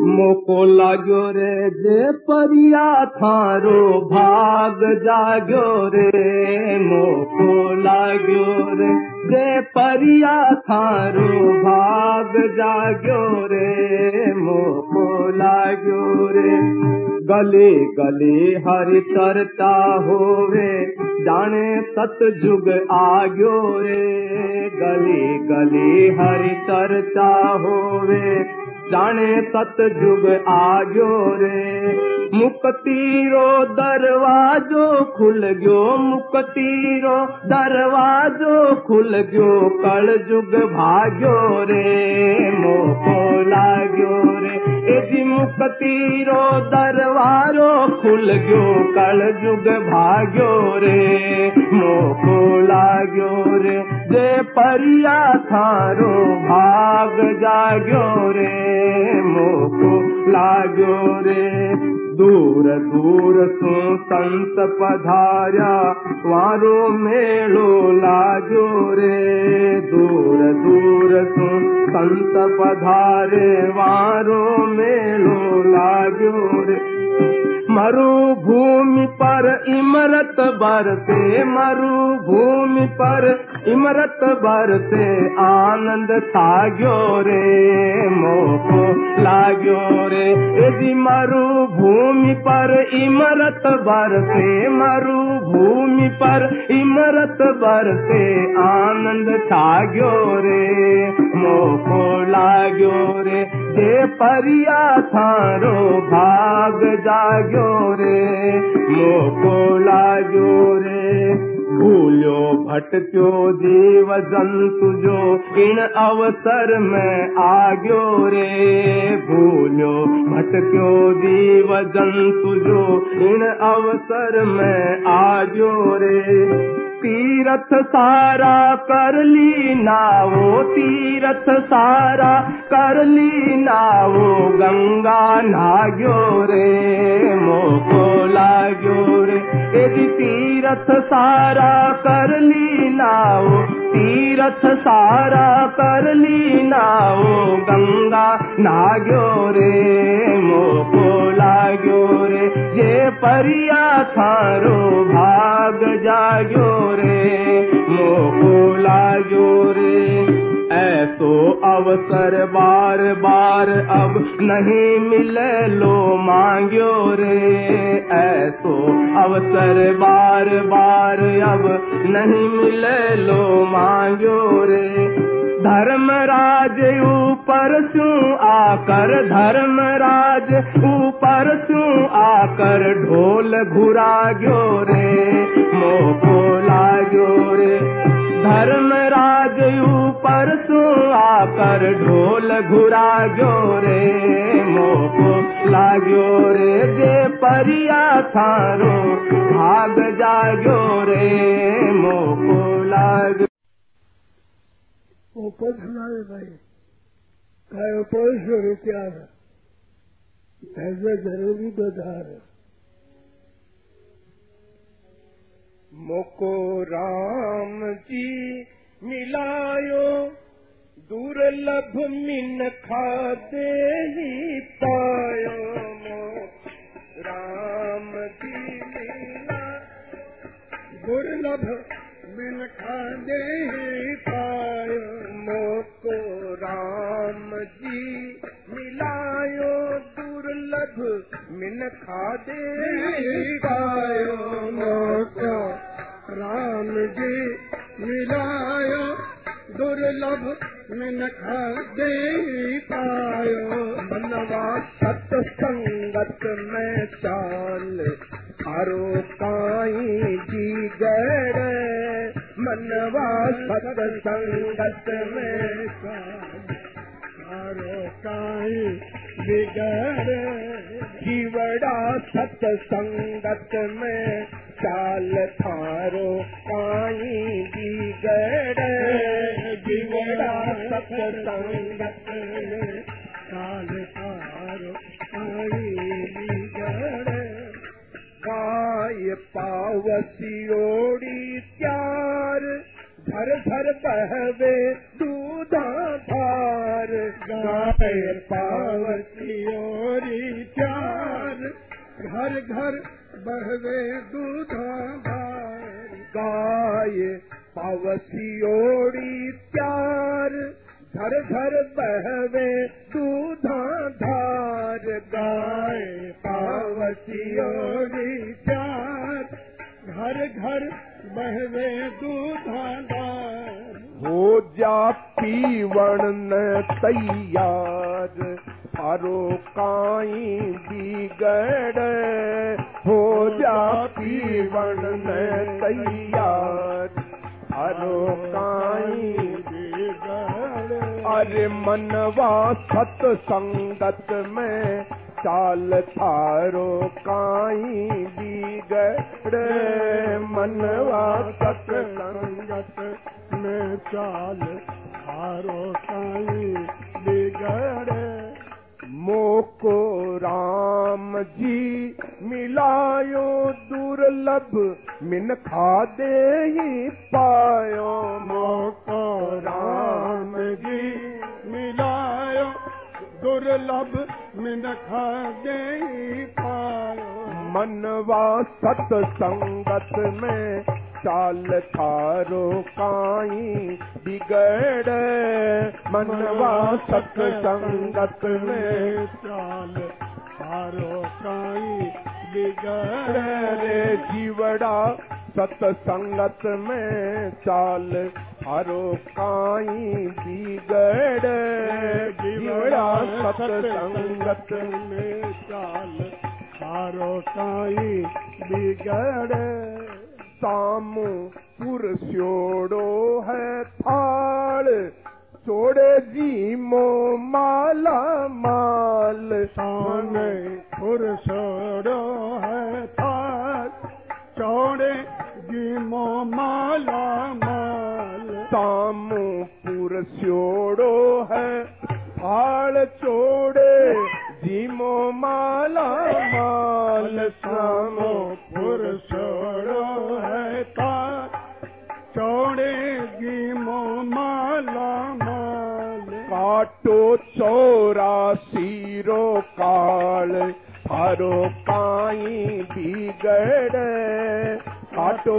मोको लाग्यो रे जे परिया थारो भाग जाग्यो रे, मोको लाग्यो रे जे परिया थारो भाग जाग्यो रे, मोको लाग्यो रे। गली गली हरि चर्चा होवे जाने सतजुग आग्यो रे, गली गली हरि चर्चा होवे जाने सतजुग आग्यो रे। मुक्ति रो दरवाजो खुल गयो, मुक्ति रो दरवाजो खुल गयो, कल जुग भाग्यो रे, मोको लाग्यो रे एजी मुक्ति रो दरवारो खुल गयो, कल जुग भाग्यो रे, मोको लाग्यो रे जे परिया थारो भाग जाग्यो रे, मोको लाग्यो रे। दूर दूर सो संत पधार्या वारो मेलो लाग्यो रे, दूर दूर सो संत पधारे वारो मेलो लाग्यो रे। मरुभूमि पर इमरत बरसे, मरुभूमि पर इमरत बरसे आनंद छाग्यो रे, मोको लाग्यो रे एजी मरुभूमि पर इमरत बरसे, मरुभूमि पर इमरत बरसे आनंद छाग्यो रे, मोको लाग्यो रे जे परिया थारो भाग जाग्यो रे, मोको लाग्यो रे। भूल्यो भटक्यो जीव जंतु जो इन अवसर में आग्यो रे, भूल्यो भटक्यो जीव जंतु जो इन अवसर में आग्यो रे। तीरथ सारा कर ली नावो, तीरथ सारा कर ली नावो, गंगा नाग्यो रे, मोको लाग्यो रे एजी तीरथ सारा कर ली नावो, तीरथ सारा कर ली नावो, गंगा नाग्यो रे, मोको लाग्यो रे जे परिया थारो भाग जाग्यो रे, मोको लाग्यो रे। ऐसो अवसर बार बार अब नहीं मिले लो मांग्यो रे, ऐसो अवसर बार बार अब नहीं मिले लो मांग्यो रे। धर्मराज ऊपर सू आकर, धर्मराज ऊपर सू आकर ढोल घुराग्यो रे, मोको लाग्यो रे। धर्मराज ऊपर सू आकर ढोल घुराग्यो रे, मोको लाग्यो रे जे परिया थारो भाग जाग्यो रे, मोको लाग्यो। वो पद सुनाए भाई कायो पैसो रुपया पैसे जरूरी बधार। मोको राम जी मिलायो दुर्लभ मिनखा दे ही पायो, मोको राम जी मिला दुर्लभ मिनखा दे ही पायो, मोको राम जी मिलायो दुर्लभ मिनखा दे ही पायो, मोको राम जी मिलायो दुर्लभ मिनखा दे ही पायो। मनवा सत्संगत में चाल आरो काई जी गड़, मनवा सत्संगत में आरो काई बिगड़, जीवड़ा सत्संगत में चाल थारो काई बिगड़, जीवड़ा सत्संगत में चाल थारो काई बिगड़। गाय पावसियोड़ी त्यार धर धर बहवे दूधा धार, गाय गाय पावती ओरी प्यार घर घर बहवे दूधा धार गाय पावती ओरी प्यार घर घर बहवे दूधा धार गाय पावती ओरी प्यार घर घर बहवे दूधा धार हो जा पीवण न तैयार थारो काई बिगड़ हो जा पीवण न तैयार थारो काई बिगड़ अरे मनवा सत संगत में चाल थारो काई बिगड़ मनवा सत संगत में चाल थारो काई बिगड़े मोको राम जी मिलायो दुर्लभ मिन खादे ही पायो मोको राम जी मिलायो दुर्लभ मिन खादे ही पायो मनवा सत संगत में चाल थारो काई बिगड़ मनवा सत संगत में चाल थारो काई बिगड़ रे जीवड़ा सत संगत में चाल थारो काई बिगड़ जीवड़ा सत संगत में चाल थारो काई बिगड़ सामू पुरस्योड़ो है थाल चोड़े जी मो माला माल सामने पुरस्योड़ो है थाल चोड़े जी मो माला माल सामू पुरस्योड़ो है थाल चोड़े जी मो माला माल सामो पुरस्योड़ो है थाल चौड़े गी मो माला माल काटो 84 रो काल थारो काई बिगड़ काटो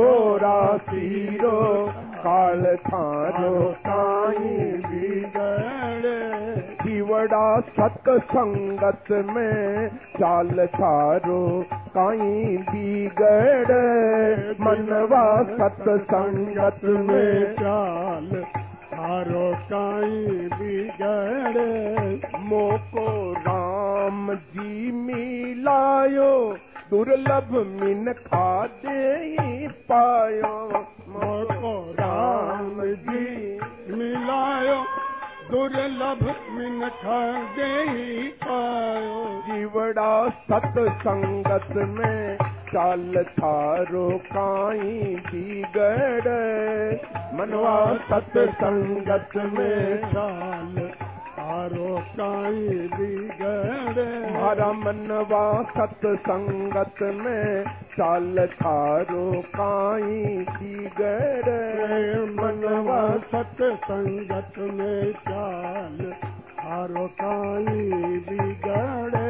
84 रो काल थारो काई बिगड़ जीवड़ा सत संगत में चाल थारो काई बिगड़ मनवा सत संगत में चाल थारो काई बिगड़ मोको राम जी मिलायो दुर्लभ मिन खादे ही पायो मोको राम जी मिलायो दुर्लभ मिन खादे ही पायो जीवड़ा सत संगत में चाल थारो काई बिगड़ मनवा सत संगत में चाल थारो काई बिगड़ हमारा मनवा सत संगत में चाल थारो काई बिगड़ मनवा सत संगत में चाल थारो काई बिगड़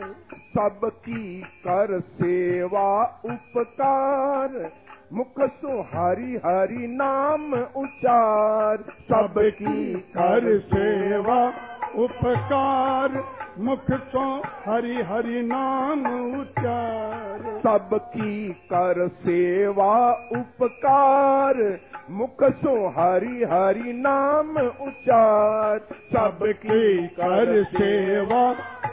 सबकी कर सेवा उपकार मुख सो हरि हरि नाम उचार सबकी कर सेवा उपकार मुख सो हरि हरि नाम उचार सबकी कर सेवा उपकार मुख सो हरि हरि नाम उचार सबकी कर सेवा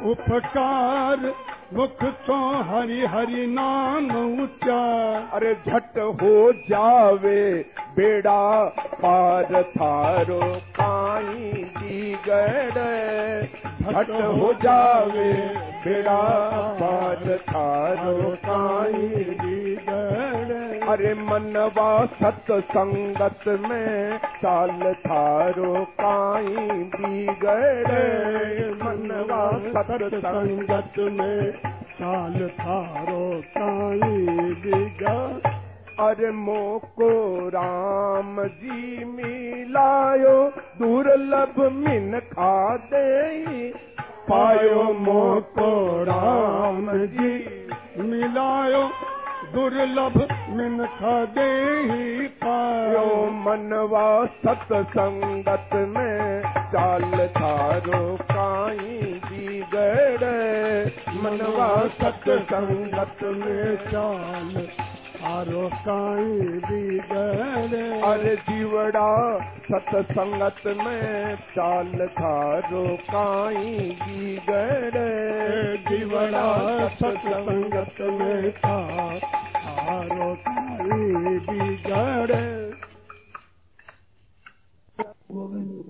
उपकार मुख सो हरि हरि नाम उचार अरे झट हो जावे बेड़ा पार थारो काई बिगड़ झट हो जावे बेड़ा पार थारो काई बिगड़ अरे मनवा सत संगत में चाल थारो काई बिगड़ मनवा सत संगत में चाल थारो काई बिगड़ अरे मोको राम जी मिलायो दुर्लभ मिन दिखा दे पायो मोको राम जी मिलायो दुर्लभ मिनखा दे पायो मनवा सत्संगत में चाल थारो काई बिगड़े मनवा सत्संगत में चाल थारो काई बिगड़े अरे जीवड़ा सत्संगत में चाल थारो काई बिगड़े जीवड़ा सत्संगत में थारो काई बिगड़े।